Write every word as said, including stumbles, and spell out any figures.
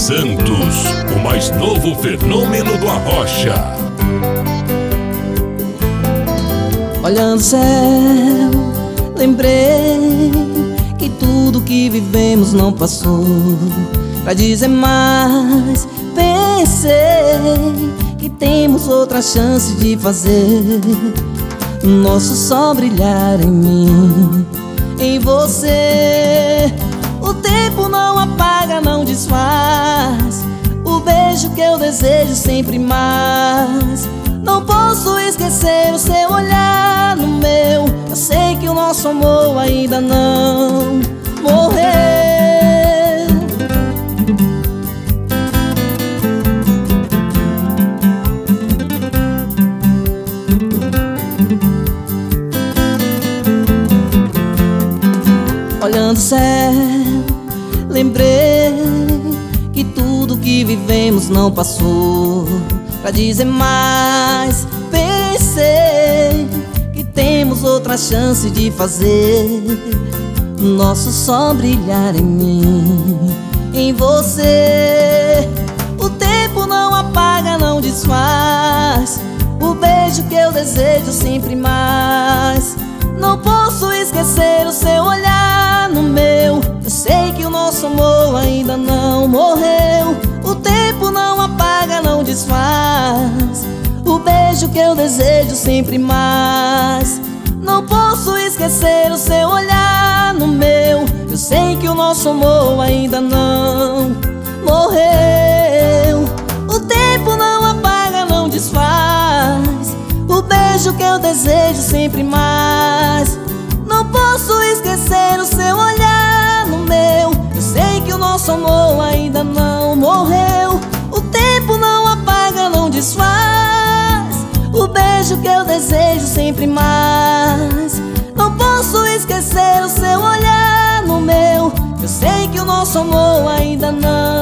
Santos, o mais novo fenômeno do Arrocha. Olhando o céu, lembrei que tudo que vivemos não passou. Pra dizer mais, pensei que temos outra chance de fazer nosso sol brilhar em mim, em você. O tempo não apaga, não desfaz o beijo que eu desejo sempre mais. Não posso esquecer o seu olhar no meu. Eu sei que o nosso amor ainda não morreu. Olhando o céu, lembrei que tudo que vivemos não passou. Pra dizer mais, pensei que temos outra chance de fazer nosso sol brilhar em mim, em você. O tempo não apaga, não desfaz o beijo que eu desejo sempre mais. Não posso esquecer o seu olhar no meu. Eu sei que o nosso amor ainda não morreu. O tempo não apaga, não desfaz o beijo que eu desejo sempre mais. Não posso esquecer o seu olhar no meu. Eu sei que o nosso amor ainda não morreu. O tempo não apaga, não desfaz o beijo que eu desejo sempre mais. Não posso esquecer o seu olhar no meu. Eu sei que o nosso amor ainda não morreu. O tempo não apaga, não desfaz o beijo que eu desejo sempre mais. Não posso esquecer o seu olhar no meu. Eu sei que o nosso amor ainda não